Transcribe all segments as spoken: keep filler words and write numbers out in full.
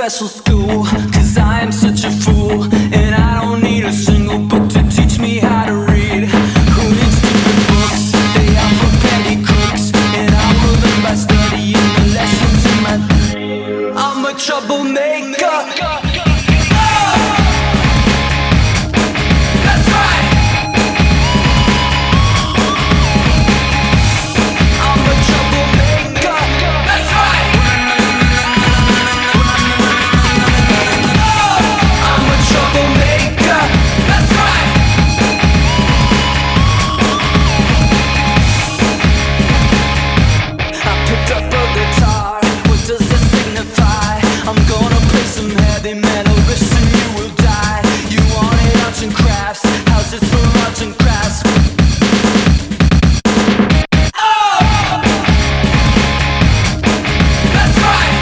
special school, cause I am such a fool, and I don't need a single book to teach me how to read. Who needs stupid books? They are for petty crooks, and I will learn by studying the lessons in my dream. I'm a troublemaker. Metal, listen, you will die. You wanted arts and crafts, houses for arts and crafts. Oh! That's right.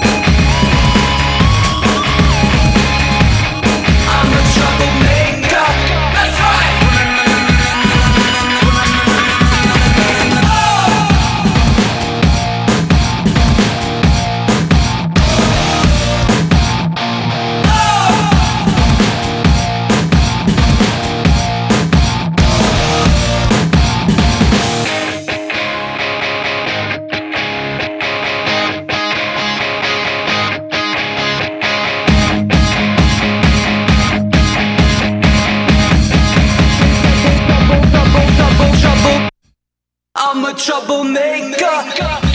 I'm a troublemaker. That's right. I'm a troublemaker.